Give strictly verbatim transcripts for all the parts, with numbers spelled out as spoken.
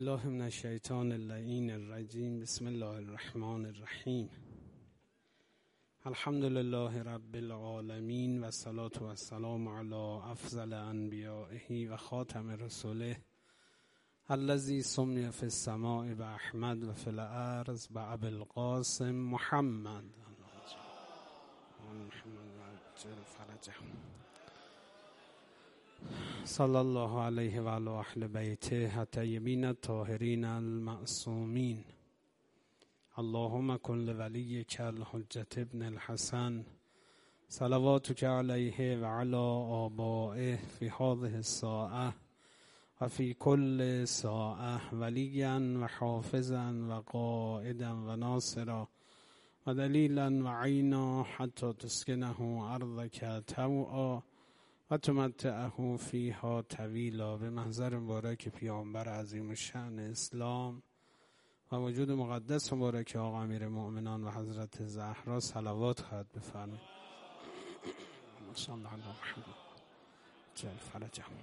الله من الشیطان اللعین الرجیم. بسم الله الرحمن الرحیم. الحمد لله رب العالمین و الصلاة و السلام علی افضل انبیائه و خاتم رسوله الذی سمی فی السماء و احمد و فی الارض و ابی القاسم محمد صلی الله علیه و علی اهل بیته الطیبین الطاهرین المعصومین. اللهم کن لولیک الحجة ابن الحسن صلواتک علیه و علی آبائه فی هذه الساعة و فی کل ساعة ولیا و حافظا و قائدا و ناصرا و دلیلا و عینا حتی تسکنه ارضک طوعا و تمتعه فیها طویلا. به محضر مبارک پیامبر عظیم الشأن اسلام و وجود مقدس مبارک آقا امیر مؤمنان و حضرت زهرا صلوات خواهد بفرمایید. صلی الله علیه محمد جل فرجهم.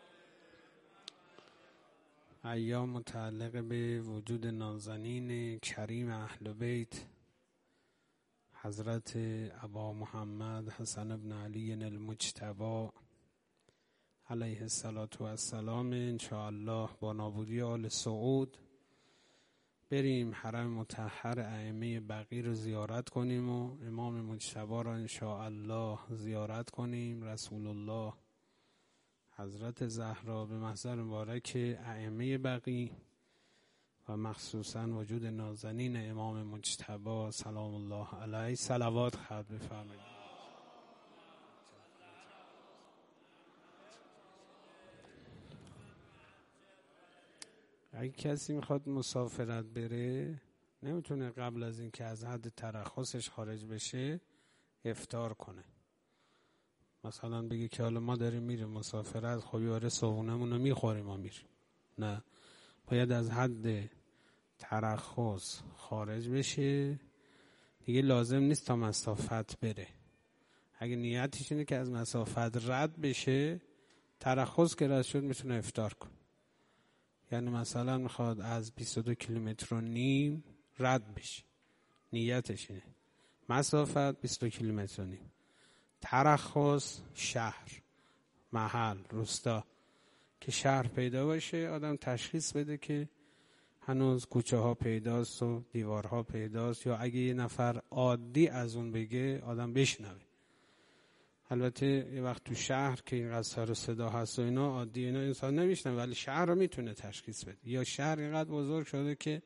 ایام متعلق به وجود نازنین کریم اهل بیت حضرت ابا محمد حسن بن علی المجتبی علیه الصلاة و السلام. انشاءالله با نابودی آل سعود بریم حرم مطهر ائمه بقیع رو زیارت کنیم و امام مجتبی را انشاءالله زیارت کنیم. رسول الله حضرت زهرا به محضر مبارک ائمه بقیع و مخصوصا وجود نازنین امام مجتبی سلام الله علیه صلوات خواهد بفرمایید. اگه کسی میخواد مسافرت بره نمیتونه قبل از این که از حد ترخصش خارج بشه افطار کنه. مثلا بگی که حالا ما داریم میریم مسافرت، خب یاره صبحونمون رو میخوریم و میریم. نه، باید از حد ترخص خارج بشه. دیگه لازم نیست تا مسافت بره. اگه نیتش اینه که از مسافت رد بشه، ترخص که رد شد میتونه افطار کنه. یعنی مثلا میخواد از بیست و دو کیلومتر و نیم رد بشه، نیتش اینه. مسافت بیست و دو کیلومتر و نیم. ترخص شهر، محل، روستا که شهر پیدا باشه، آدم تشخیص بده که هنوز کوچه ها پیداست و دیوارها پیداست، یا اگه یه نفر عادی از اون بگه آدم بشنوه. البته یه وقت تو شهر که اینقدر سر و صدا هست و اینا عادی اینا انسان نمیشنوه، ولی شهر رو میتونه تشخیص بده. یا شهر اینقدر بزرگ شده که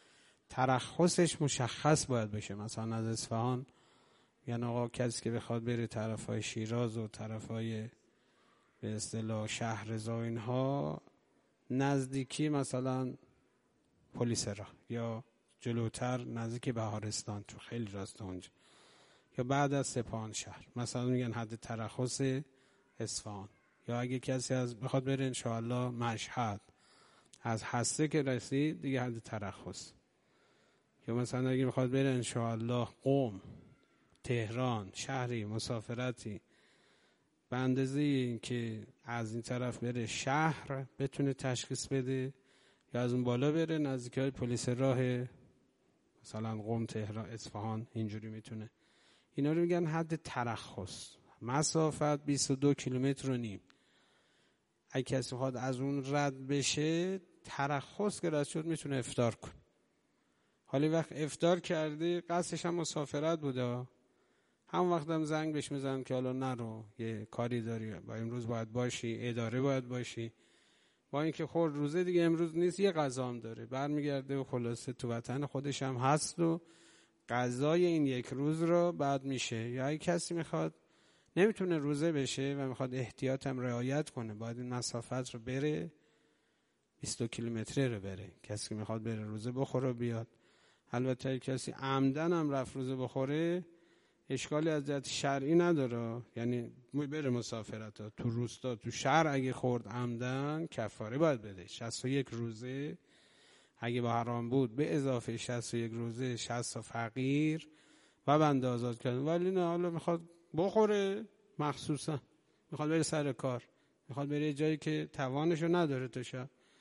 ترخصش مشخص باید بشه. مثلا از اصفهان یعنی آقا کسی که بخواد بره طرفای شیراز و طرفای به اصطلاح شهرزا اینها، نزدیکی مثلا پلیس راه یا جلوتر نزدیک بهارستان تو خیلی راست اونجا، یا بعد از سپاهان شهر مثلا میگن حد ترخص اصفهان. یا اگه کسی از بخواد بره انشاءالله مشهد، از هسته که رسید دیگه حد ترخص. یا مثلا اگه بخواد بره انشاءالله قم، تهران، شهری مسافرتی به اندازه این که از این طرف بره شهر بتونه تشخیص بده، یا از اون بالا بره نزدیک های پلیس راه مثلا قم، تهران، اصفهان، اینجوری میتونه. اینا رو میگن حد ترخص. مسافت بیست و دو کیلومتر و نیم. اگه کسی خواهد از اون رد بشه، ترخص که رد شد میتونه افطار کنه. حالی وقت افطار کرده قصدش هم مسافرت بوده، هم وقت هم زنگ بهش میزنن که حالا نرو، یه کاری داری، با امروز باید باشی، اداره باید باشی. با اینکه خورد روزه دیگه امروز نیست، یه قضا هم داره، برمیگرده و خلاصه تو وطن خودش هم هست و قضای این یک روز رو بعد میشه. یا اگه کسی میخواد نمیتونه روزه بشه و میخواد احتیاط هم رعایت کنه، باید این مسافت رو بره، بیست و دو کیلومتری رو بره. کسی که میخواد بره روزه بخوره و بیاد. البته اگه کسی عمدن هم رفت روزه بخوره اشکالی از جهت شرعی نداره، یعنی بره مسافرت ها تو روستا تو شهر اگه خورد عمدن کفاره باید بده. شصت و یک روزه اگه با حرام بود به اضافه شصت و یک روزه شصت تا فقیر و بنده آزاد کردن. ولی نه، حالا میخواد بخوره، مخصوصا میخواد بره سر کار، میخواد بره جایی که توانشو نداره تو شب،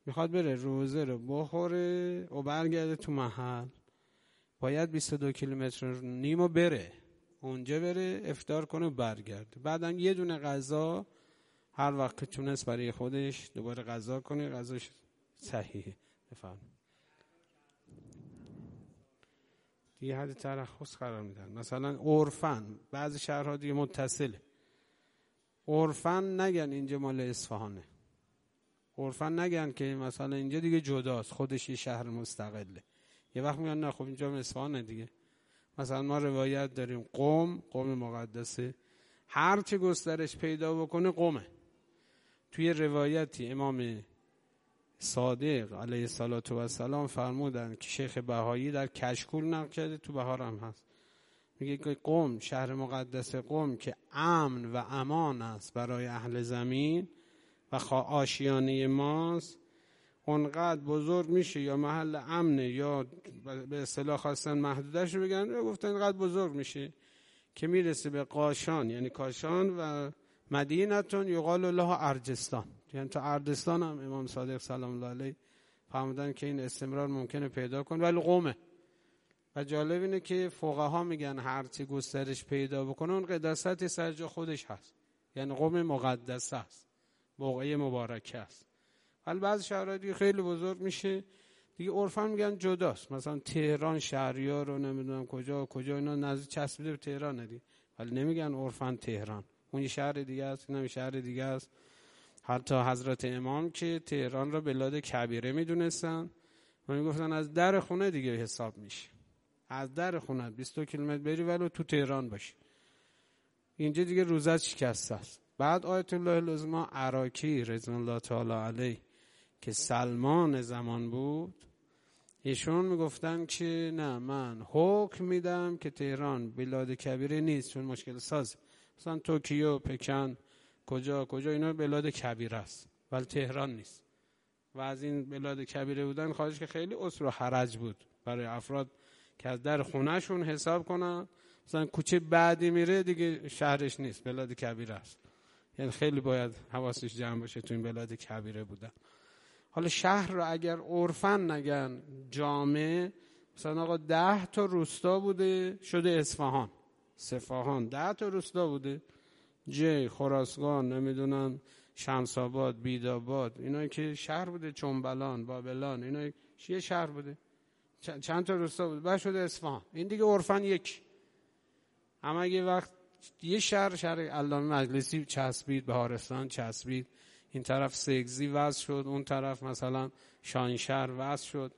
میخواد بره روزه رو بخوره و برگرده تو محل، باید بیست و دو کیلومتر نیمو بره اونجا، بره افطار کنه و برگرده. بعدم یه دونه غذا هر وقت که تونست برای خودش دوباره غذا کنه، غذاش صحیحه. بفهم دیگه حد ترخص قرار میدن. مثلا عرفن بعضی شهرها دیگه متصله، عرفن نگن اینجا مال اصفهانه، عرفن نگن که مثلا اینجا دیگه جداست، خودش یه شهر مستقله. یه وقت میگن نه خب اینجا اصفهانه دیگه. مثلا ما روایت داریم قم، قم مقدسه، هر چه گسترش پیدا بکنه قمه. توی روایتی امام صادق علیه الصلاة و السلام فرمودن که شیخ بهایی در کشکول نقل کرده، تو بهار هم هست، میگه که قم، شهر مقدس قم که امن و امان است برای اهل زمین و آشیانه ماست، اونقدر بزرگ میشه یا محل امنه یا به اصطلاح خواستن محدودش رو بگن، گفتن اینقدر بزرگ میشه که میرسه به قاشان یعنی کاشان و مدینتون یقال له ارجستان، یعنی تا اردستان هم امام صادق سلام الله علیه فرمودن که این استمرار ممکنه پیدا کنه، ولی قومه. و جالب اینه که فقها میگن هرچی گسترش پیدا بکنه اون قداست سر جا خودش هست، یعنی قوم مقدس است، بقعه مبارکه است. ولی بعضی شهرها دیگه خیلی بزرگ میشه دیگه، عرفا میگن جداست. مثلا تهران شهریار رو نمیدونم کجا کجا اینا نزدیک چسبیده به تهران دیگه، ولی نمیگن عرفا تهران، اون یه شهر دیگه است، اینم شهر دیگه است. حتی حضرت امام که تهران را بلاد کبیره میدونستن و میگفتن از در خونه دیگه حساب میشه، از در خونه بیست و دو کیلومتر بری ولی تو تهران باشی، اینجا دیگه روزت شکسته است. بعد آیت الله العظمی عراکی رضوان الله تعالی علیه که سلمان زمان بود، ایشون میگفتن که نه من حکم میدم که تهران بلاد کبیره نیست چون مشکل ساز، مثلا توکیو، پکن، کجا کجا اینا بلاد کبیره است ولی تهران نیست. و از این بلاد کبیره بودن خواهش که خیلی عسر و حرج بود برای افراد که از در خونهشون حساب کنن، مثلا کوچه بعدی میره دیگه شهرش نیست، بلاد کبیره است. یعنی خیلی باید حواسش جمع باشه تو این بلاد کبیره بودن. حالا شهر رو اگر عرفن نگن جامع، مثلا آقا ده تا روستا بوده شده اصفهان، صفاهان ده تا روستا بوده، جی، خراسان، نمیدونم شمس‌آباد، بیدآباد، اینا که شهر بوده، چنبلان، بابلان، اینا یه شهر بوده، چند تا روستا بوده، بعد شده اصفهان. این دیگه عرفن یک. اما یه وقت یه شهر شهر علامه مجلسی چسبید، بهارستان چسبید، این طرف سگزی وضع شد، اون طرف مثلا شاهینشهر وضع شد.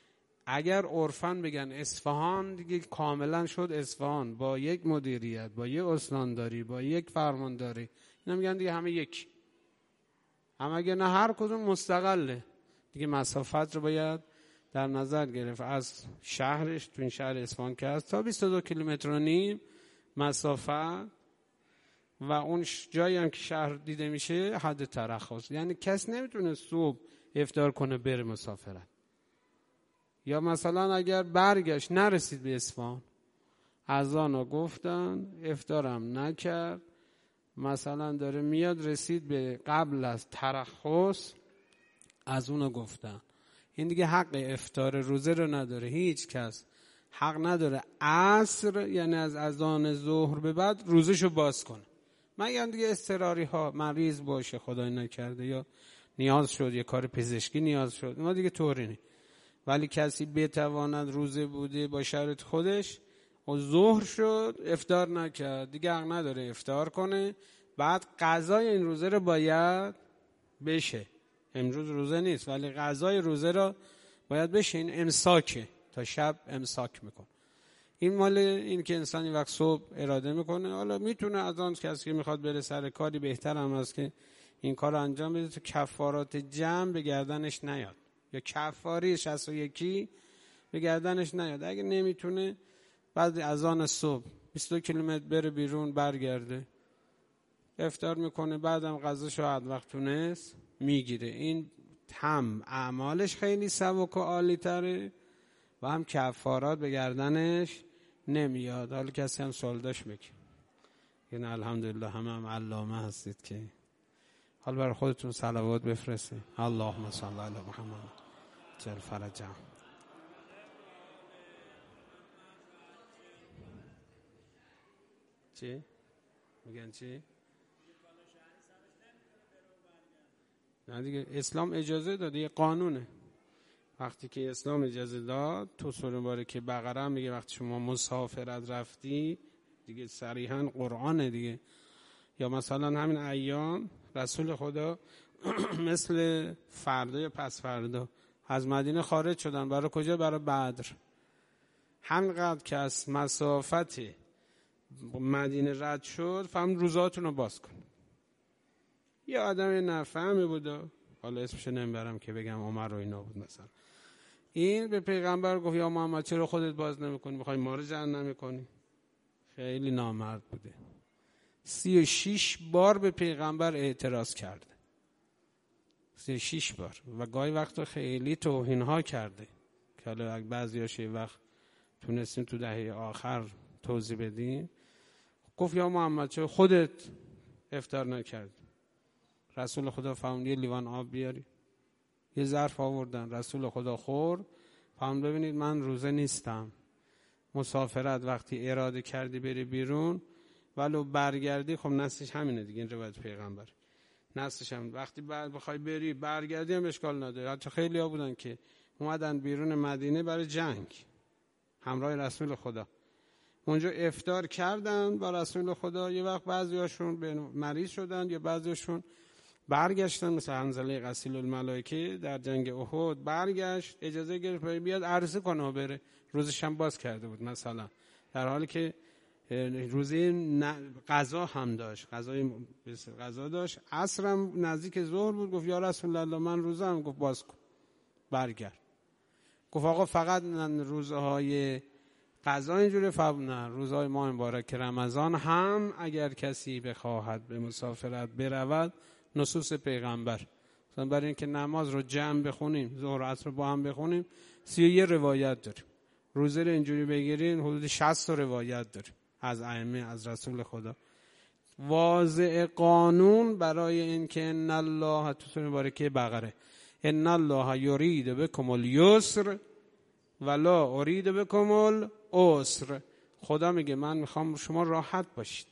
اگر عرفن بگن اصفهان دیگه کاملا شد اصفهان، با یک مدیریت، با یک استانداری، با یک فرمانداری، اینا میگن دیگه همه یک. اما اگر نه هر کدوم مستقله دیگه مسافت رو باید در نظر گرفت. از شهرش تو این شهر اصفهان که هست تا بیست و دو کیلومتر و نیم مسافت و اون جایی هم که شهر دیده میشه حد ترخص، یعنی کس نمیتونه صبح افطار کنه بره مسافرت. یا مثلا اگر برگشت نرسید به اصفهان، اذانو گفتن افطارم نکرد، مثلا داره میاد رسید به قبل از ترخص از اونو گفتن، این دیگه حق افطار روزه رو نداره، هیچ کس حق نداره عصر یعنی از اذان ظهر به بعد روزشو باز کنه، مگر دیگه اضطراری ها، مریض باشه خدای نکرده یا نیاز شد یه کار پزشکی نیاز شد، ما دیگه طوری نی. ولی کسی بتواند روزه بوده با شرط خودش و ظهر شد افطار نکرد دیگه حق نداره افطار کنه، بعد قضای این روزه رو باید بشه. امروز روزه نیست ولی قضای روزه رو باید بشه، این امساکه، تا شب امساک میکن. این مال این که انسان این وقت صبح اراده میکنه، حالا میتونه از آن کسی که میخواد بره سر کاری بهتر هم هست که این کار رو انجام بده تو کفارات جمع به گردنش نیاد، یا کفاری شصت و یک به گردنش نیاد. اگه نمیتونه بعد از آن صبح بیست و دو کیلومتر بره بیرون برگرده افطار میکنه، بعدم غذاشو حد وقت تونست میگیره. این هم اعمالش خیلی سبک و عالی تره و هم کفارات به گردنش نمیاد. حالا کسی هم سوال داشت میگه این الحمدلله همه هم علامه هستید که حالا برای خودتون صلوات بفرستید. اللهم صل علی محمد جل فرجه. چی؟ میگن چی؟ نه دیگه، اسلام اجازه داده، یه قانونه. وقتی که اسلام اجازه داد، تو سوره مبارکه بقره هم میگه وقتی شما مسافرت رفتی، دیگه صریحا قرآنه دیگه. یا مثلا همین ایام رسول خدا مثل فردا یا پس فردا از مدینه خارج شدن. برای کجا؟ برای بدر. همینقدر که از مسافت مدینه رد شد، فهم روزاتون رو باز کن. یه آدم نفهمی بود، حالا اسمش نمیبرم که بگم عمر و اینا بود مثلا، این به پیغمبر گفت یا محمد چرا خودت باز نمیکنی، میخوای ما رو جهنمی کنی؟ خیلی نامرد بوده. سی و شیش بار به پیغمبر اعتراض کرده، سی و شیش بار، و گاهی وقتا خیلی توهین ها کرده که حالا بعضیاش یه وقت تونستیم تو دهه آخر توضیح بدیم. گفت یا محمد چرا خودت افطار نکردی؟ رسول خدا فهمید یه لیوان آب بیاری، یه ظرف آوردن، رسول خدا خورد، فهمید ببینید من روزه نیستم. مسافرت وقتی اراده کردی بری بیرون ولو برگردی، خب نصش همینه دیگه، این روایت پیغمبر نصش هم وقتی بعد بخوای بری برگردی هم اشکال نداره. حتی خیلی ها بودن که اومدن بیرون مدینه برای جنگ همراه رسول خدا، اونجا افطار کردن با رسول خدا. یه وقت بعضیاشون مریض شدن یا بعضیاشون برگشتن، مثل حنظله غسیل الملائکه در جنگ احد برگشت، اجازه گرفت بیاد عرضه کنه و بره. روزش هم باز کرده بود مثلا، در حالی که روزی قضا هم داشت، قضای قضا داشت. عصرم نزدیک ظهر بود، گفت یا رسول الله من روزه هم. گفت باز کن برگرد. گفت آقا فقط روزهای قضا اینجوری؟ فهم نه، روزهای ماه مبارک رمضان هم اگر کسی بخواهد به مسافرت برود، نصوص پیغمبر مثلا برای اینکه نماز رو جمع بخونیم، ظهر و عصر با هم بخونیم، سی و یک روایت داریم. روزه رو اینجوری بگیرین حدود شصت روایت داریم از ائمه، از رسول خدا. واضع قانون برای اینکه ان الله، تو سوره مبارکه بقره، ان الله یرید بکم الیسر ولا ارید بکم العسر. خدا میگه من میخوام شما راحت باشید،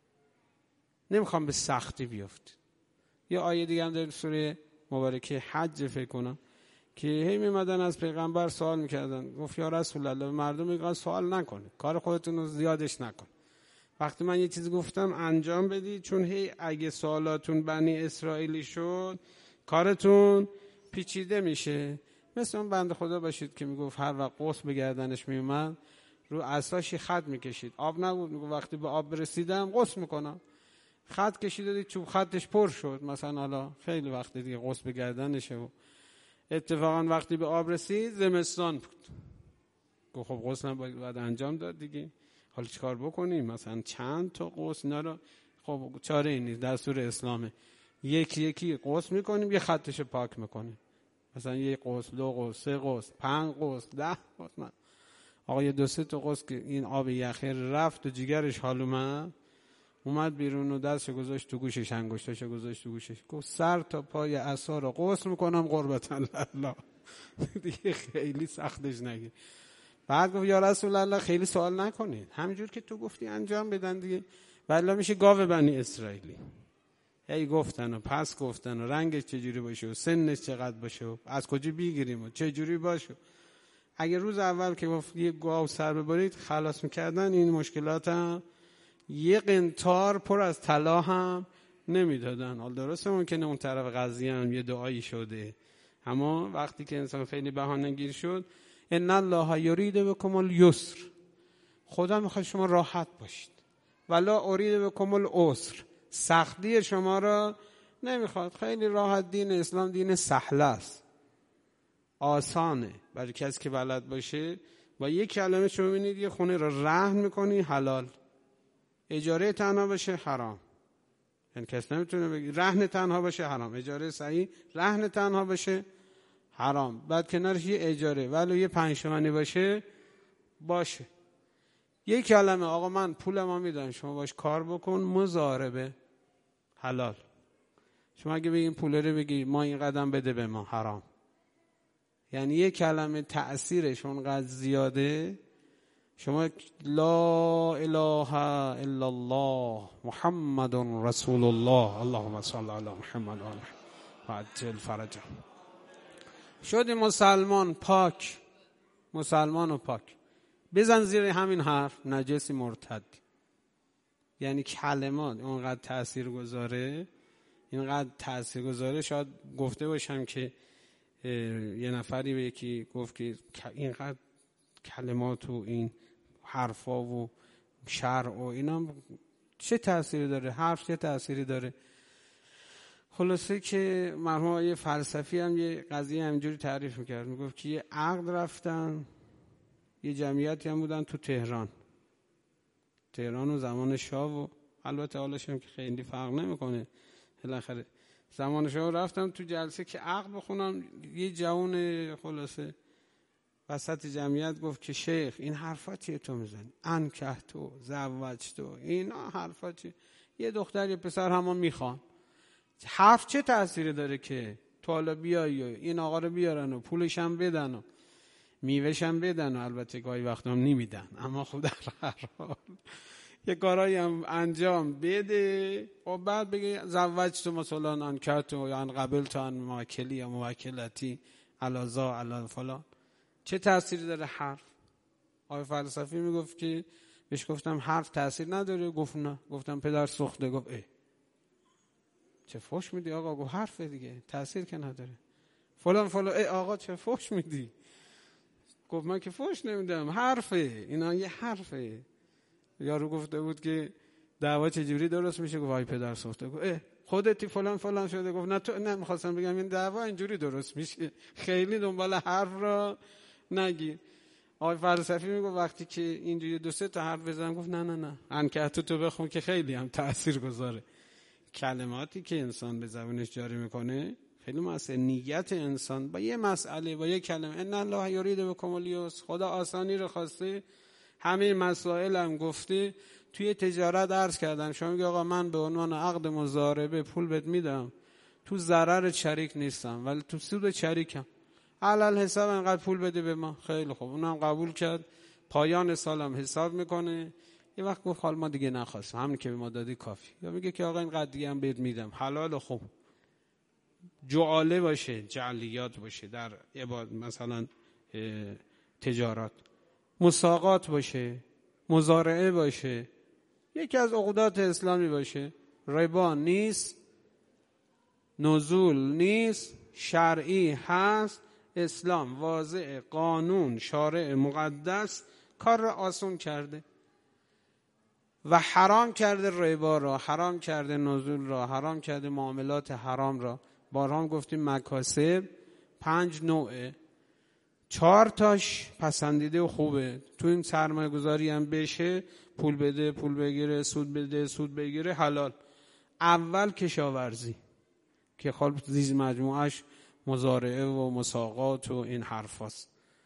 نمیخوام به سختی بیافتید. یه آیه دیگه هم در سوره مبارکه حج فکر کنم که هی میمدن از پیغمبر سوال میکردن، گفت یا رسول الله مردم میگن سوال نکنه، کار خودتون رو زیادش نکن، وقتی من یه چیز گفتم انجام بدید، چون هی اگه سوالاتون بنی اسرائیلی شد کارتون پیچیده میشه. مثل اون بنده خدا باشید که میگفت هر وقت غسل به گردنش میومد رو عصاش خط میکشید، آب نبود، میگفت وقتی به آب رسیدم غسل میکنم. خط کشید دید چوب خطش پر شد مثلا، حالا خیلی وقت دیگه غسل به گردنشه و اتفاقا وقتی به آب رسید زمستان بود. گفت خب غسل باید انجام داد دیگه، حالا چیکار بکنیم؟ مثلا چند تا غسل نرا، خب چاره ای نیست، دستور اسلامه. یکی یکی غسل میکنیم، یه خطش پاک میکنیم، مثلا یک غسل، دو غسل، سه غسل، پنج غسل، ده غسل. آقا یه دو سه تا غسل که این آب یخه رفت و جیگرش حال اومد، اومد بیرون و دستش گذاشت تو گوشش، انگشتش گذاشت تو گوشش، گفت سر تا پای عصا رو غسل میکنم قربت الله. دیگه خیلی سختش نگیر. بعد گفت یا رسول الله خیلی سوال نکنید، همینجور که تو گفتی انجام بدن دیگه. والله میشه گاو بنی اسرائیلی، هی گفتن و پس گفتن و رنگش چجوری باشه و سنش چقدر باشه و از کجا بگیریم و چجوری باشه. اگه روز اول که گفت یه گاو سر ببرید خلاص میکردن این مشکلات، هم یه قنطار پر از طلا هم نمیدادن. حال درسته ممکنه اون طرف قضیه هم یه دعایی شده، اما وقتی که انسان خیلی بهانه گیر شد، ان الله یرید بکم الیسر، خدا میخواد شما راحت باشید، ولا ارید بکم العسر، سختی شما را نمیخواد. خیلی راحت، دین اسلام دین سهل است، آسانه برای کسی که بلد باشه. با یک کلمه شما ببینید یه خونه را رهن میکنی حلال، اجاره تنها باشه حرام. یعنی کسی نمیتونه بگه رهن تنها باشه حرام، اجاره صحیح رهن تنها باشه حرام. بعد کنارش یه اجاره ولو یه پنج تومانی باشه باشه. یک کلمه آقا من پول ما میدم شما باش کار بکن، مضاربه حلال. شما اگه به این پوله رو بگی ما این قدم بده به ما، حرام. یعنی یک کلمه تأثیرش اونقدر زیاده. شما لا اله الا الله محمد رسول الله اللهم صل علی محمد و عجل فرجه، شدی مسلمان پاک، مسلمان و پاک. بزن زیر همین حرف نجسی مرتد. یعنی کلمات اونقدر تأثیر گذاره، اینقدر تأثیر گذاره. شاید گفته باشم که یه نفری به یکی گفت که اینقدر کلمات و این حرفا و شرع و اینا چه تأثیری داره، حرف چه تأثیری داره. خلاصه که مرحوم آقای فلسفی هم یه قضیه همینجوری تعریف میکرد، میگفت که یه عقد رفتن، یه جمعیتی هم بودن تو تهران تهران و زمان شاه، و البته حالش هم که خیلی فرق نمیکنه، بالاخره زمان شاه رفتم تو جلسه که عقد بخونم. یه جوان خلاصه وسط جمعیت گفت که شیخ این حرفا چیه تو میزنی؟ انکحتو زوجتو اینا حرفا چیه؟ یه دختر یه پسر همون میخوان، حرف چه تأثیری داره که تو حالا بیایی این آقا رو بیارن و پولش هم بدن و میوهش هم بدن، و البته گاهی وقتا هم نمیدن، اما خود در هر حال یه کارایی هم انجام بده و بعد بگه زوجتو مثلا انکحتو یا ان قبلت ان موکلی یا موکلتی علازا علا فلان. چه تأثیری داره حرف؟ آقای فلسفی میگفت که بهش گفتم حرف تأثیر نداره، گفت نه. گفتم پدر سوخته. گفت ای چه فوش میدی آقا؟ گفت حرف دیگه تأثیر که نداره فلان فلان. ای آقا چه فوش میدی؟ گفت من که فوش نمیدم، حرفه، اینا یه حرفه. یارو گفته بود که دعوا چجوری درست میشه؟ گفت آی پدر سوخته. گفت اه خودتی فلان فلان شده. گفت نه تو نه میخواستم بگم این دعوا اینجوری درست میشه، خیلی دنبال حرف را نگیر. آقای فلسفی میگه وقتی که اینجوری دو سه تا حرف بزنم، گفت نه نه نه انکحتو تو بخون که خیلی هم تأثیر گذاره. کلماتی که انسان به زبانش جاری میکنه خیلی مسئله. نیت انسان با یه مسئله، با یه کلمه، ان الله یرید بکم الیسر، خدا آسانی رو خواسته. همه مسائل هم گفته. توی تجارت عرض کردم، شما میگه آقا من به عنوان عقد مضاربه پول بهت میدم، تو ضرر شریک نیستم ولی تو سود شریکم، علل حساب انقدر پول بده به ما. خیلی خوب، اونم قبول کرد. پایان سالم حساب میکنه. یه وقت گفت حال ما دیگه نخواستم، همین که به ما دادی کافی. یا میگه که آقا اینقدر دیگه هم بهت میدم، حلال. خوب جعاله باشه، جعلیات باشه در عباد، مثلا تجارت، مساقات باشه، مزارعه باشه، یکی از عقودات اسلامی باشه، ربا نیست، نزول نیست، شرعی هست، اسلام واضع، قانون شارع مقدس کار را آسون کرده و حرام کرده ربا را، حرام کرده نزول را، حرام کرده معاملات حرام را. بارها گفتیم مکاسب پنج نوعه، چهار تاش پسندیده و خوبه. تو این سرمایه گذاری هم بشه، پول بده پول بگیره، سود بده سود بگیره، حلال. اول کشاورزی که خالب زیز مجموعش مزارعه و مساقات و این حرف هست.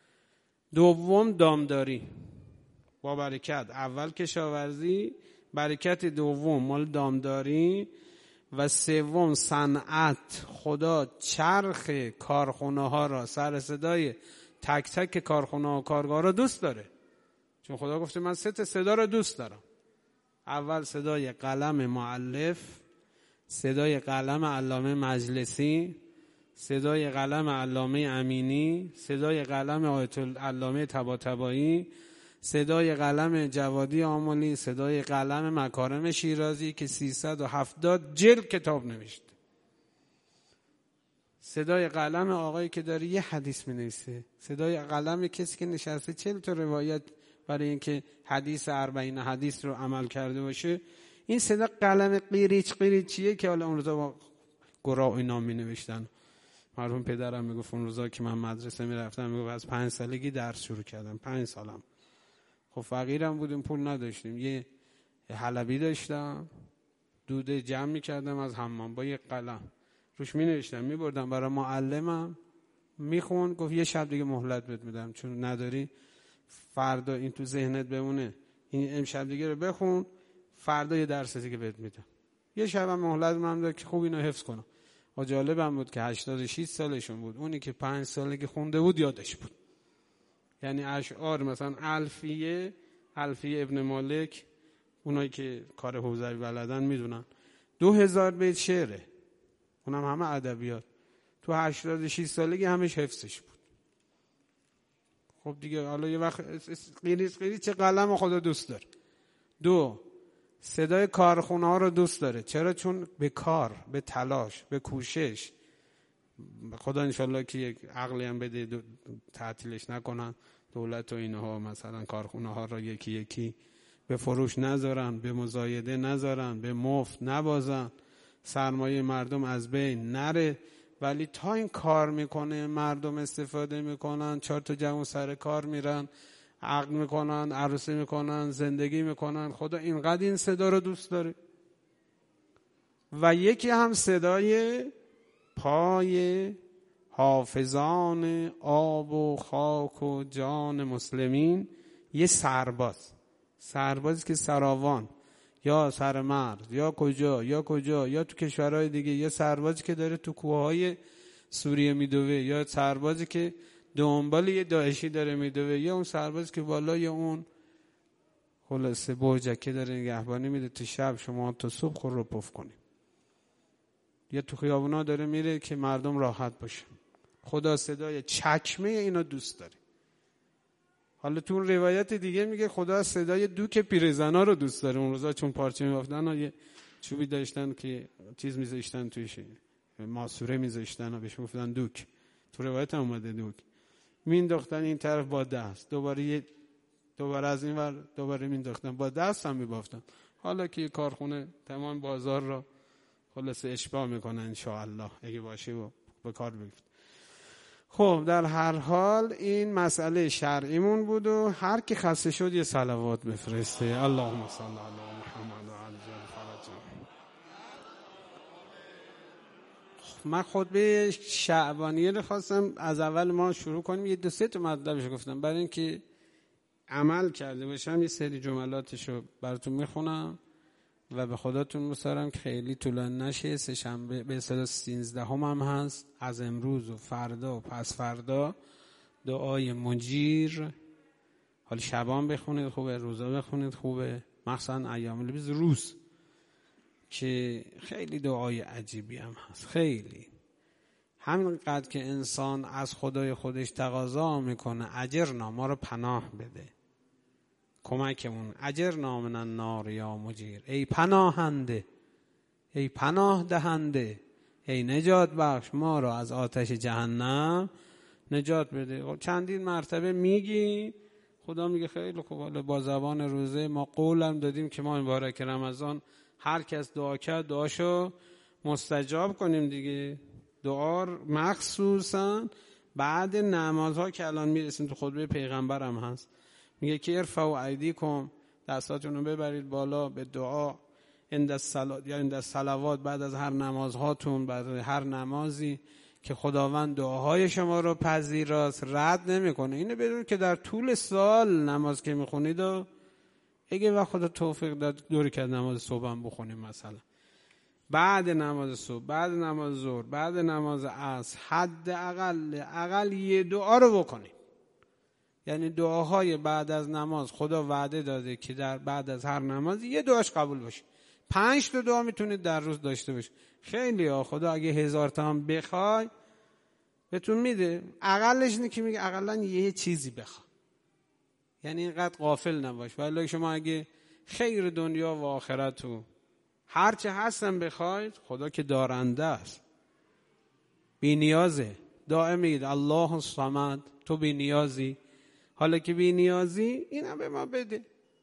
دوم دامداری با برکت. اول کشاورزی، برکت دوم مال دامداری. و سوم صنعت. خدا چرخ کارخونه ها را، سر صدای تک تک کارخونه و کارگاه را دوست داره، چون خدا گفته من سه تا صدا را دوست دارم. اول صدای قلم مؤلف، صدای قلم علامه مجلسی، صدای قلم علامه امینی، صدای قلم آیت علامه طباطبایی، صدای قلم جوادی آملی، صدای قلم مکارم شیرازی که سیصد و هفتاد جلد کتاب نوشته، صدای قلم آقایی که داره یه حدیث می‌نویسه، صدای قلم کسی که نشسته چهل تا روایت برای اینکه حدیث اربعین حدیث رو عمل کرده باشه. این صدا قلم قیریچ قیریچیه که حالا اون روزا با گرا و اینا می‌نوشتن. مرحوم پدرم میگفت اون روزا که من مدرسه میرفتم، میگفت از پنج سالگی درس شروع کردم، پنج سالم. خب فقیرم بودیم، پول نداشتیم. یه حلبی داشتم، دوده جمع میکردم از حمام با یه قلم روش می نوشتم، می بردم برای معلمم میخون. گفت یه شب دیگه مهلت بهت میدم، چون نداری فردا این تو ذهنت بمونه، این امشب دیگه رو بخون، فردا یه درس دیگه بهت میدم. یه شب هم مهلت من داد که خوب اینو حفظ کنم. و جالبم بود که هشتاد و شش سالشون بود، اونی که پنج سالگی خونده بود یادش بود. یعنی اشعار مثلا الفیه الفیه ابن مالک، اونایی که کار حوزوی بلدن میدونن، دو هزار بیت شعره، اونم همه ادبیات، تو هشتاد و شش سالگی همش حفظش بود. خب دیگه حالا یه وقت قیریز قیریز چه قلم خدا دوست داره. دو، صدای کارخونه ها رو دوست داره. چرا؟ چون به کار، به تلاش، به کوشش، خدا انشالله که یک عقلی هم بده تعطیلش نکنن دولت و اینها، مثلا کارخونه ها رو یکی یکی به فروش نذارن، به مزایده نذارن، به مفت نبازن، سرمایه مردم از بین نره. ولی تا این کار میکنه، مردم استفاده میکنن، چهار تا جوان سر کار میرن، عقد میکنن، عروسی میکنن، زندگی میکنن. خدا اینقدر این صدا رو دوست داره. و یکی هم صدای پای حافظان آب و خاک و جان مسلمین، یه سرباز، سربازی که سراوان یا سرمرز یا کجا یا کجا یا تو کشورهای دیگه، یا سربازی که داره تو کوههای سوریه میدوه، یا سربازی که دنبال یه داعشی داره میدوه، یا اون سربازی که بالای اون خلاصه بوجکه داره نگهبانی میده تو شب شما تا صبح خور رو پف کنی، یا تو خیابونا داره میره که مردم راحت باشه. خدا صدای چکمه اینا دوست داره. حالا تو اون روایت دیگه میگه خدا صدای دوک پیرزنا رو دوست داره. اون روزا چون پارچه می‌بافتن و یه چوبی داشتن که چیز میذاشتن توش، ماسوره میذاشتن و بهش میگفتن دوک. تو روایت هم اومده دوک. مینداختن این طرف با دست، دوباره یه دوباره از این ور دوباره مینداختن با دست هم میبافتن. حالا که کارخونه تمام بازار رو خلاص اشباع میکنن ان شاء الله اگه باشه و به کار بگیرد. خب در هر حال این مسئله شرعیمون بود و هر کی خسته شد یه صلوات بفرسته. اللهم صل علی محمد و عجل فرجه. من خطبه شعبانیه رو خواستم از اول ما شروع کنیم، یه دو سه تا مطلبش گفتم برای اینکه عمل کرده باشم. یه سری جملاتشو براتون میخونم و به خداتون مسپارم که خیلی طولانی نشه. سه شنبه به اصطلاح سیزدهم هم هست از امروز و فردا و پس فردا دعای مجیر. حالا شبان بخونید خوبه، روزا بخونید خوبه، مخصوصا ایام البیض روز که خیلی دعای عجیبی هم هست. خیلی همینقدر که انسان از خدای خودش تقاضا میکنه اجرنا، ما رو پناه بده، کمکمون، اجرنا من النار یا مجیر، ای پناهنده، ای پناه دهنده، ای نجات بخش، ما رو از آتش جهنم نجات بده. چندین مرتبه میگی، خدا میگه خیلی خوب. حالا با زبان روزه ما قولم دادیم که ما مبارک رمضان هر کس دعا کرد دعاشو مستجاب کنیم دیگه. دعا مخصوصا بعد نمازها که الان میرسیم، تو خطبه پیغمبرم هست میگه که ارفعوا ایدیکم، دستاتون رو ببرید بالا به دعا عند الصلات یا عند الصلوات، بعد از هر نمازهاتون، بعد هر نمازی که خداوند دعاهای شما رو پذیراست، رد نمیکنه. اینو بدونید که در طول سال نماز که میخونید و اگه وقت خدا توفیق داد دوری که نماز صبح هم بخونیم، مثلا بعد نماز صبح، بعد نماز ظهر، بعد نماز عصر، حد اقل اقل یه دعا رو بکنید. یعنی دعاهای بعد از نماز خدا وعده داده که در بعد از هر نماز یه دعاش قبول باشه. پنج تا دعا میتونید در روز داشته باشید. خیلی ها خدا اگه هزار تا هم بخوای بهتون میده. اقلش اینه که میگه اقلا یه چیزی بخوا، یعنی اینقدر غافل نباش. ولی شما اگه خیر دنیا و آخرت و هر چه هستن بخواید، خدا که دارنده است، بی نیازه. دائم میگید الله الصمد، تو بی نیازی. حالا که بی نیازی اینم به ما بده.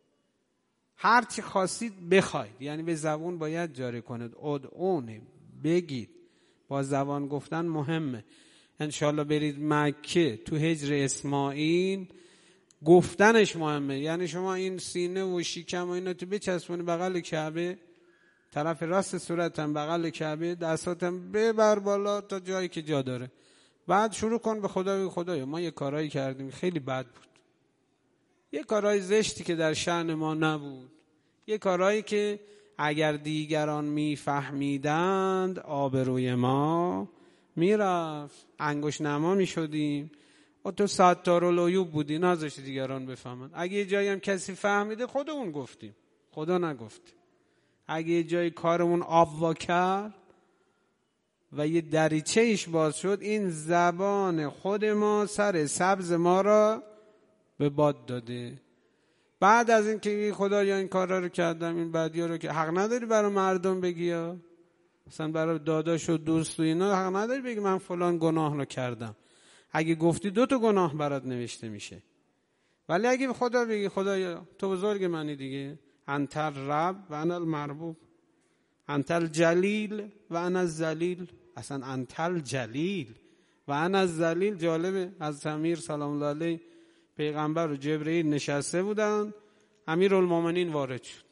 هر چی خواستید بخواید، یعنی به زبان باید جاری کنید. ادعونی بگید، با زبان گفتن مهمه. انشالله برید مکه تو هجر اسماعیل گفتنش مهمه. یعنی شما این سینه و شکم و اینا تو بچسبونی بغل کعبه، طرف راست صورتم بغل کعبه، دستاتم ببر بالا تا جایی که جا داره. بعد شروع کن به خدا. خدایا ما یه کارایی کردیم خیلی بد بود، یه کارهای زشتی که در شأن ما نبود، یه کارهایی که اگر دیگران میفهمیدند آبروی ما میرفت، انگشت نما میشدیم و تو ستارالعیوب بودی، نذاشتی دیگران بفهمن. اگه یه جایی هم کسی فهمیده خودمون گفتیم، خدا نگفت. اگه یه جایی کارمون آبوا کرد و یه دریچه ایش باز شد، این زبان خود ما سر سبز ما را به باد داده. بعد از این که خدا یا این کارا رو کردم، این بدیا رو، که حق نداری برای مردم بگی، یا مثلا برای داداش و دوست و اینا حق نداری بگی من فلان گناه رو کردم. اگه گفتی دو تا گناه برات نوشته میشه. ولی اگه به خدا بگی خدایا تو بزرگ منی دیگه، انت الرب و انا المربوب، انت الجلیل و انا الذلیل. اصلا انت الجلیل و انا الذلیل جالبه. از امیر سلام الله علیه پیغمبر و جبرئیل نشسته بودن، امیرالمومنین وارد شد.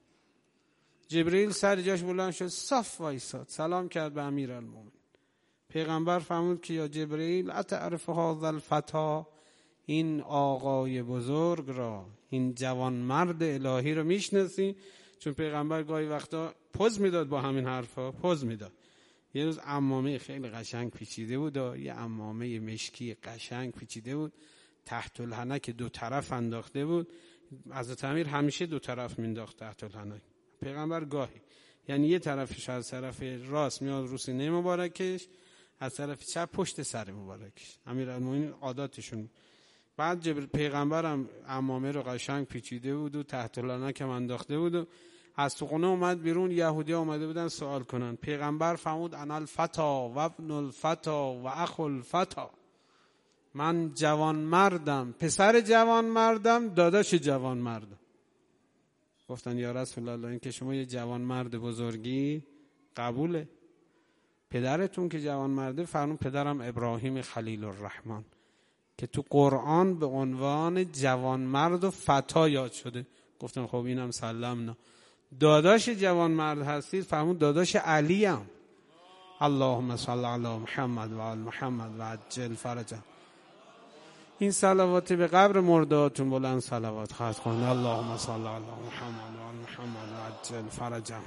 جبرئیل سر جاش بلند شد، صف وایساد، سلام کرد به امیرالمومنین. پیغمبر فرمود که یا جبرئیل اتعرف هذا الفتى، این آقای بزرگ را، این جوان مرد الهی رو میشناسی؟ چون پیغمبر گاهی وقتا پوز میداد با همین حرفا، پوز میداد. یه روز عمامه خیلی قشنگ پیچیده بود، یه عمامه مشکی قشنگ پیچیده بود، تحت الحنک دو طرف انداخته بود. حضرت امیر همیشه دو طرف مینداخت تحت الحنک، پیغمبر گاهی، یعنی یه طرفش از طرف راست میاد رو سینه مبارکش، از طرف چپ پشت سر مبارکش. امیرالمومنین عاداتشون. بعد جبر پیغمبرم عمامه رو قشنگ پیچیده بود و تحت الحنک هم انداخته بود و از تو خونه اومد بیرون. یهودی‌ها اومده بودن سوال کنن. پیغمبر فرمود انا الفتا و ابن الفتا و اخو الفتا، من جوان مردم، پسر جوان مردم، داداش جوان مردم. گفتن یا رسول الله این که شما یه جوان مرد بزرگی قبوله. پدرتون که جوان مرده فرمود پدرم ابراهیم خلیل الرحمن که تو قرآن به عنوان جوان مرد و فتا یاد شده. گفتن خب اینم سلمنا. داداش جوان مرد هستید فرمود داداش علی ام. اللهم صل علی محمد و آل محمد و عجل فرجه. این صلوات به قبر مردهاتون بلند صلوات خواهد خوند. اللهم صل علی محمد و آل محمد و عجل فرجه.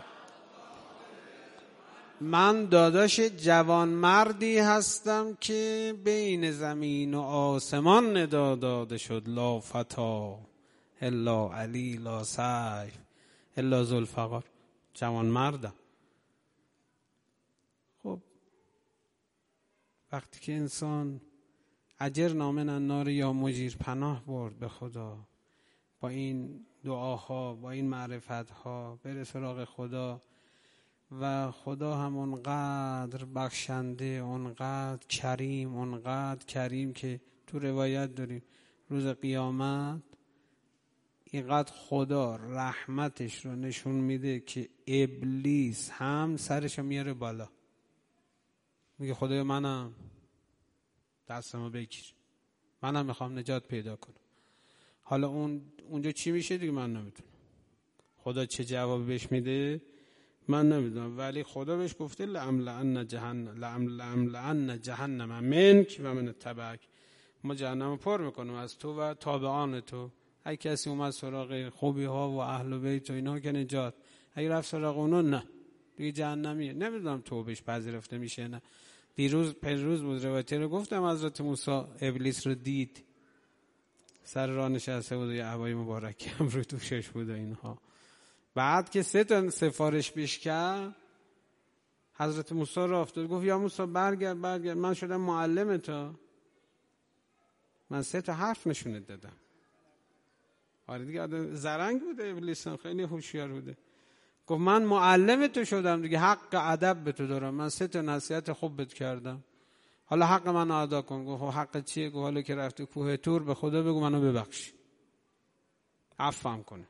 من داداش جوان مردی هستم که بین زمین و آسمان ندا داده شد لا فتا الا علی لا سیف الا ذوالفقار. جوان مردم. خب وقتی که انسان اجرنا من النار یا مجیر پناه برد به خدا، با این دعاها، با این معرفتها بره سراغ خدا و خدا هم اونقدر بخشنده، اونقدر کریم، اونقدر کریم که تو روایت داریم روز قیامت اینقدر خدا رحمتش رو نشون میده که ابلیس هم سرشو میاره بالا، میگه خدای منم دستمو بگیر، منم میخوام نجات پیدا کنم. حالا اون اونجا چی میشه دیگه من نمیدونم، خدا چه جوابی بهش میده من نمیدونم، ولی خدا بهش گفته لأملأن جهنم لأملأن جهنم منک و من تبعک، ما جهنم پر میکنیم از تو و تابعان تو. اگه کسی اومد سراغ خوبی ها و اهل بیت و اینا که نجات، اگه رفت سراغ اونا نه دیگه جهنمیه. نمیدونم توبهش پذیرفته میشه نه. دیروز پیروز بود روایتی رو گفتم، حضرت موسی ابلیس رو دید سر راه نشسته بود و یه عبای مبارکی هم روی دوشش بود و اینها. بعد که سه تا سفارش پیش کرد حضرت موسی را افتاد گفت یا موسی برگرد برگرد من شدم معلم تو، من سه تا حرف نشونت دادم. آره دیگه زرنگ بوده ابلیس، خیلی هوشیار بوده. گفت من معلم تو شدم دیگه، حق ادب به تو دارم، من سه تا نصیحت خوب بهت کردم، حالا حق من ادا کن. گفت حق چیه؟ گفت حالا که رفتی کوه طور به خدا بگو منو ببخش، عفوم کنه.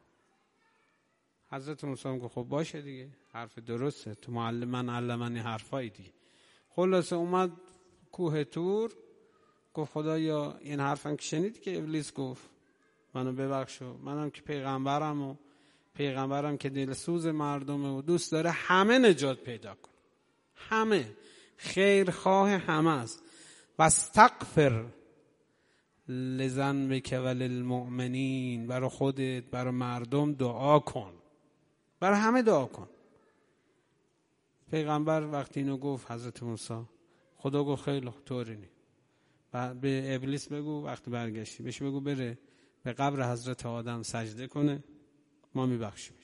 حضرت موسی گفت خب باشه دیگه، حرف درسته، تو معلم من علمنی حرفایی دیگه. خلاصه اومد کوه طور گفت خدایا این حرفم که شنید که ابلیس گفت منو ببخشو، منم که پیغمبرم و پیغمبرم که دلسوز مردمه و دوست داره همه نجات پیدا کن، همه خیرخواه همه است. واستغفر لذنبک وللمؤمنین، برای خودت برای مردم دعا کن. برای همه دعا کن. پیغمبر وقتی اینو گفت حضرت موسی، خدا گفت خیلی طوری نی. و به ابلیس بگو وقتی برگشتی بهش بگو بره به قبر حضرت آدم سجده کنه، ما میبخشیمش.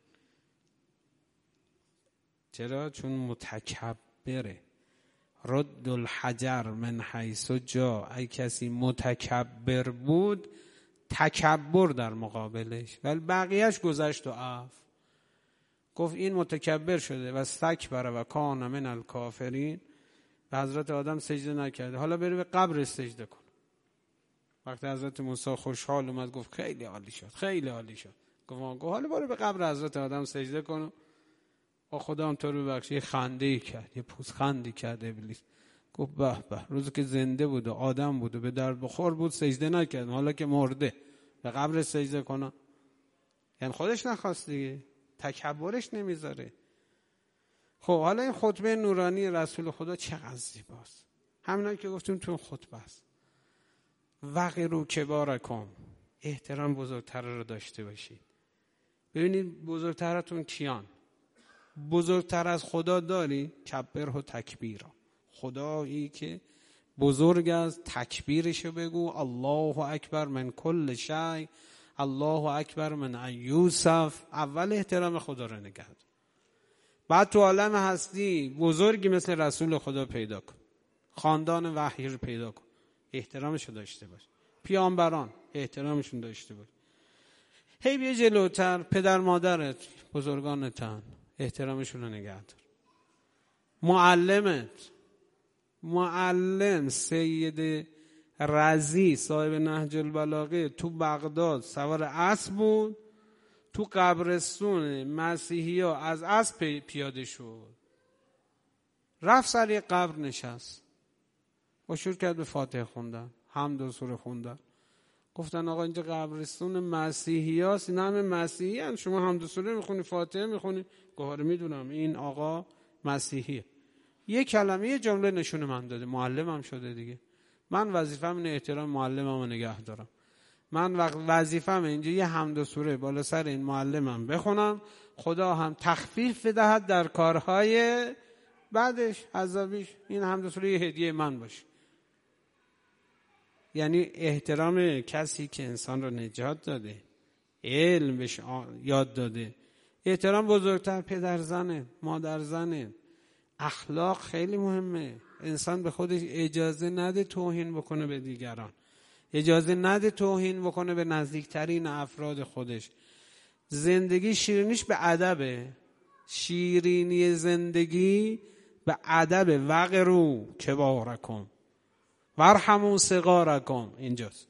چرا؟ چون متکبره. رد الحجر من حیث جا. ای کسی متکبر بود، تکبر در مقابلش، ولی بقیهش گذشت و عفو. گفت این متکبر شده و استکبر و کان من الکافرین، به حضرت آدم سجده نکرده، حالا بری به قبر سجده کن. وقتی حضرت موسی خوشحال اومد گفت خیلی عالی شد، خیلی عالی شد. گفت حالا برو به قبر حضرت آدم سجده کن و خدا هم تو رو ببخشه. یه خنده‌ای کرد، یه پوزخندی کرد ابلیس. گفت به به، روزی که زنده بود و آدم بود و به درد بخور بود سجده نکرد، حالا که مرده به قبر سجده کنه. یعنی خودش نخواست دیگه، تکبرش نمیذاره. خب حالا این خطبه نورانی رسول خدا چقدر زیباست. همینایی که گفتیم تو خطبه است. وقروا کبارکم، احترام بزرگتر رو داشته باشید. ببینید بزرگترتون کیان؟ بزرگتر از خدا داری؟ کبره و تکبیرا. خدایی که بزرگ است تکبیرشو بگو. الله اکبر من کل شیء، الله اکبر من ان یوصف. اول احترام خدا رو نگه دار. بعد تو عالم هستی بزرگی مثل رسول خدا پیدا کن، خاندان وحی رو پیدا کن، احترامشو داشته باش. پیامبران احترامشون داشته باش. هی بیا جلوتر، پدر مادرت بزرگانتن، احترامشون رو نگه دار. معلمت، معلم سید رضی صاحب نهج البلاغه تو بغداد سوار اسب بود، تو قبرستون مسیحی ها از اسب پیاده شد، رفت سر یک قبر نشست و شروع کرد به فاتحه خوندن، حمد و سوره خوندن. گفتن آقا اینجا قبرستون مسیحی هاست، این همه مسیحی هست، شما حمد و سوره میخونی فاتحه میخونی؟ گوهره میدونم این آقا مسیحیه. یک کلمه یه جمله نشون من داده، معلمم شده دیگه. من وظیفه‌م اینه احترام معلمم رو نگه دارم. من وقت وظیفه‌م اینجا یه حمد و سوره بالا سر این معلمم بخونم، خدا هم تخفیف بدهد در کارهای بعدش عذابیش. این حمد و سوره یه هدیه من باشه. یعنی احترام کسی که انسان رو نجات داده، علم بهش یاد داده. احترام بزرگتر پدر زنه، مادر زنه. اخلاق خیلی مهمه. انسان به خودش اجازه نده توهین بکنه به دیگران، اجازه نده توهین بکنه به نزدیکترین افراد خودش. زندگی شیرینیش به ادبه. شیرینی زندگی به ادب. وقروا کبارکم وارحموا صغارکم. اینجاست.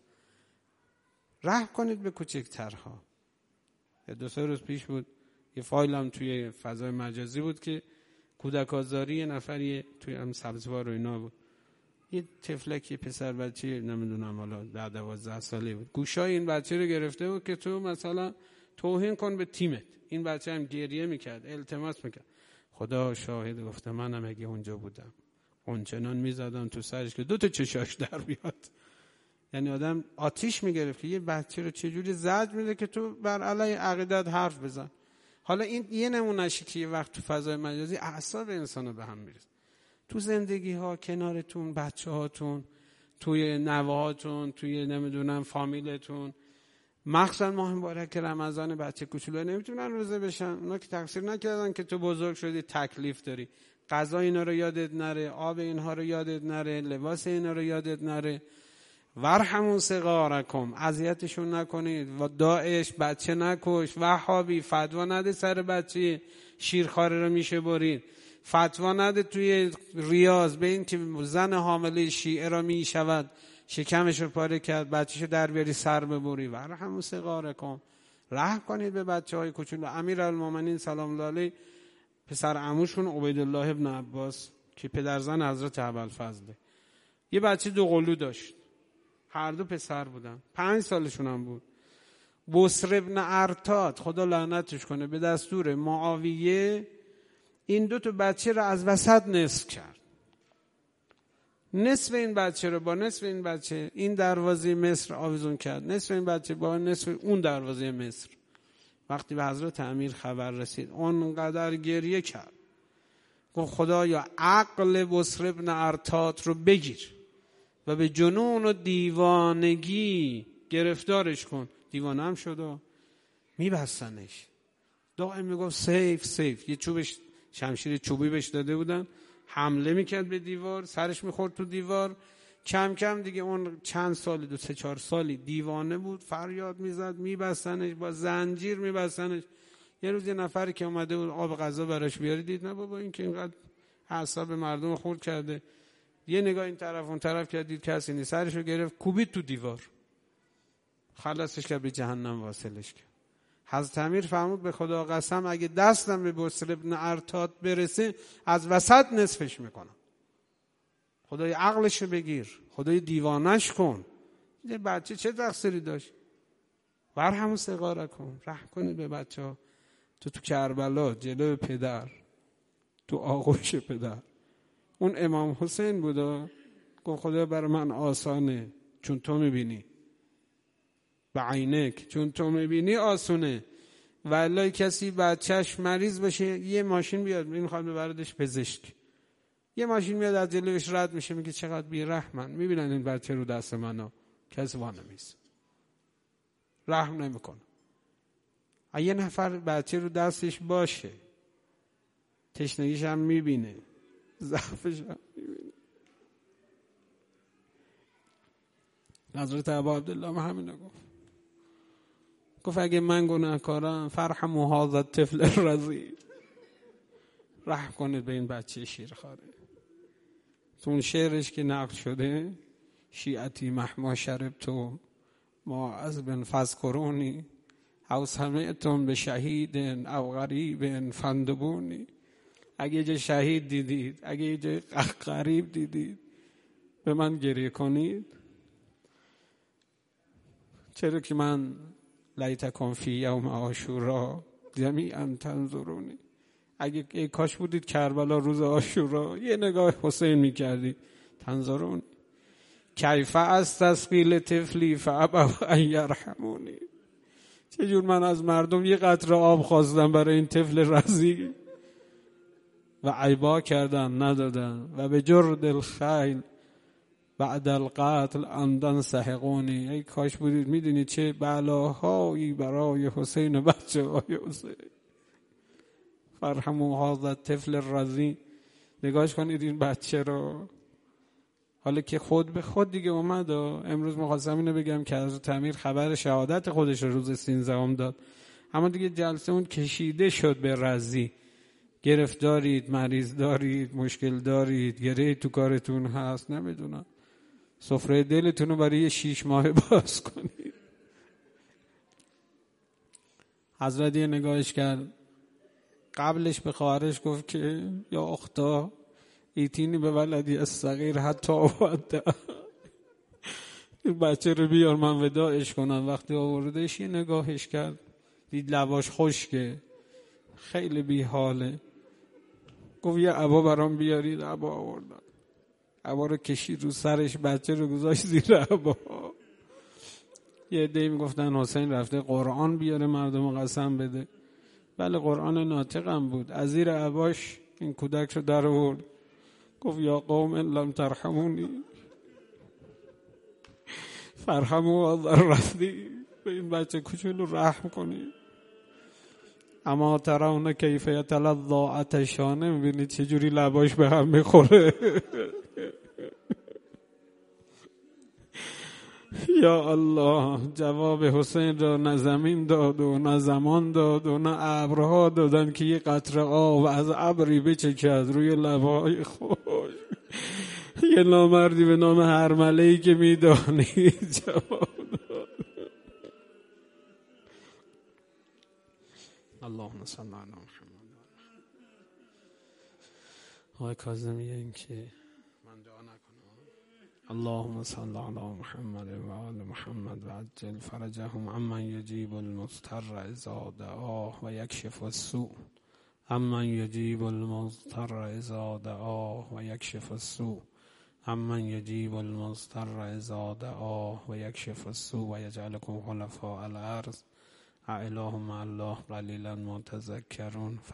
رحم کنید به کوچکترها. دو سه روز پیش بود یه فایلم توی فضای مجازی بود که کودک آزاری یه نفری توی هم سبزوار و اینا بود. یه تفلکی پسر بچه نمیدونم حالا ده دوازده ساله بود، گوشای این بچه رو گرفته بود که تو مثلا توهین کن به تیمت. این بچه هم گریه میکرد، التماس میکرد. خدا شاهد گفته منم اگه اونجا بودم اونچنان میزدم تو سرش که دو تا چشاش در بیاد. یعنی آدم آتیش میگرفت که یه بچه رو چجوری زجر میده که تو بر علیه عقیدت حرف بزن. حالا این یه نمونه‌شه که یه وقت تو فضای مجازی اعصاب انسانو به هم میریزه. تو زندگی ها کنارتون، بچه هاتون، توی نوهاتون، توی نمیدونم فامیلتون، مخصوصا ماه مبارک رمضان بچه کوچولو نمیتونن روزه بشن. اونا که تقصیر نکردن که تو بزرگ شدی تکلیف داری. غذا اینا رو یادت نره، آب اینها رو یادت نره، لباس اینا رو یادت نره. وارحموا صغارکم، اذیتشون نکنید. و داعش بچه نکش، وهابی فتوا نده سر بچه شیرخواره رو میشه برید، فتوا نده توی ریاض به این که زن حامله شیعه را میشود شکمش رو پاره کرد بچه‌شو در بیاری سر ببری. وارحموا صغارکم، رحم کنید به بچه‌های کوچولو. امیرالمومنین سلام الله علیه پسر عموشون عبیدالله ابن عباس که پدرزن حضرت ابوالفضل، یه بچه دو قلو داشت، هر دو پسر بودن، پنج سالشون هم بود. بصر ابن ارتاد خدا لعنتش کنه به دستور معاویه این دو تا بچه رو از وسط نصف کرد. نصف این بچه رو با نصف این بچه این دروازه مصر آویزون کرد، نصف این بچه با نصف اون دروازه مصر. وقتی به حضرت امیر خبر رسید اونقدر گریه کرد، گفت خدایا عقل بصر ابن ارتاد رو بگیر و به جنون و دیوانگی گرفتارش کن. دیوانه هم شد، میبستنش. دائم میگفت سیف سیف. یه چوبش شمشیر چوبی بهش داده بودن، حمله میکرد به دیوار، سرش میخورد تو دیوار. کم کم دیگه اون چند سالی، دو سه چهار سالی دیوانه بود، فریاد میزد، میبستنش، با زنجیر میبستنش. یه روز یه نفری که اومده بود آب غذا براش بیاری، دید نه بابا این که اینقدر اعصاب مردم خورد کرده، یه نگاه این طرف اون طرف کرد، دید کسی نیست، سرشو گرفت کوبید تو دیوار، خلاصش کرد، به جهنم واصلش کرد. حضرت امیر فرمود به خدا قسم اگه دستم به بصر ابن ارتاد برسه از وسط نصفش میکنم. خدای عقلشو بگیر، خدای دیوانش کن. یه بچه چه تقصیری داشت؟ بر همون صغاره کن، رحم کنید به بچه ها. تو تو کربلا جلو پدر، تو آغوش پدر، اون امام حسین بودا، گفت خدا بر من آسانه چون تو میبینی، به عینک چون تو میبینی آسونه. والله کسی بچهش مریض باشه، یه ماشین بیاد میخواد ببردش پزشک، یه ماشین میاد از جلوش رد میشه، میگه چقدر بی‌رحمن، میبینن این بچه رو دست منو، کسی وانمیز، رحم نمیکنه. یه نفر بچه رو دستش باشه، تشنگیش هم میبینه، ضعفش هم میبینه. حضرت ابا عبدالله همینو گفت، گفت اگه من گناهکارم فرحموا هذا الطفل الرضیع، رحم کنید به این بچه شیرخواره. تو اون شعرش که نقل شده، شیعتی مهما شربتم ما از بن فذکرونی او سمعتم به شهید او غریب فندبونی، اگه یه جای شهید دیدید، اگه یه جای غریب دیدید، به من گریه کنید. چرا که من لیتکم فی یوم عاشورا جمیعا تنظرونی، اگه ای کاش بودید کربلا روز عاشورا یه نگاه حسین میکردید، تنظرونی. کیف از تسقیل طفلی فابوا ان یرحمونی، چجور من از مردم یه قطره آب خواستم برای این طفل رضیع و عیبا کردن ندادن، و به جرد الخیل بعد القتل عمدن سحقونی، ای کاش بودید میدونید چه بلاهایی برای حسین و بچه های حسین. فرحموا هذا الطفل الرضیع، نگاش کنید این بچه رو. حالا که خود به خود دیگه اومد. امروز می‌خواستم اینو بگم که حضرت امیر خبر شهادت خودش رو روز سیزدهم داد، اما دیگه جلسه اون کشیده شد به رضیع. گرفتارید، مریض دارید، مشکل دارید، گره تو کارتون هست، نمیدونم، سفره دلتون رو برای شیش ماه باز کنید. حضرت یه نگاهش کرد، قبلش به خواهرش گفت که یا اختا ایتینی به ولدی الصغیر حتی ودع، این بچه رو بیار من وداعش کنم. وقتی آوردش یه نگاهش کرد، دید لباش خشکه، خیلی بی حاله، گفت یه عبا برام بیارید. عبا آوردن، عبا رو کشید رو سرش، بچه رو گذاشت زیر عبا. یه عده‌ای میگفتن حسین رفته قرآن بیاره مردم قسم بده. بله قرآن ناطقم بود. از زیر عباش این کودک رو در آورد، گفت یا قوم ان لم ترحمونی فرحموا هذا الرضیع، به این بچه کوچولو رحم کنید. اما ترون کیف یتلظی عطشانه، میبینید چجوری لباش به هم میخوره. یا الله، جواب حسین را نه زمین داد و نه زمان داد و نه ابرها دادن که یه قطره آب از ابری بچکد روی لبهای خوش. یه نامردی به نام هرمله‌ای که میدانید جواب داد. اللهم صل علی محمد. آقای کاظمی این که من دعا نکنم. اللهم صل علی محمد و آل محمد و عجل فرجهم عمن یجیب المضطر اذا دعاه و یکشف السوء، عمن یجیب المضطر اذا دعاه و یکشف السوء، عمن یجیب المضطر اذا دعاه و یکشف السوء و یجعلکم خلفاء الارض. اله مع الله قلیلا ما تذکرون.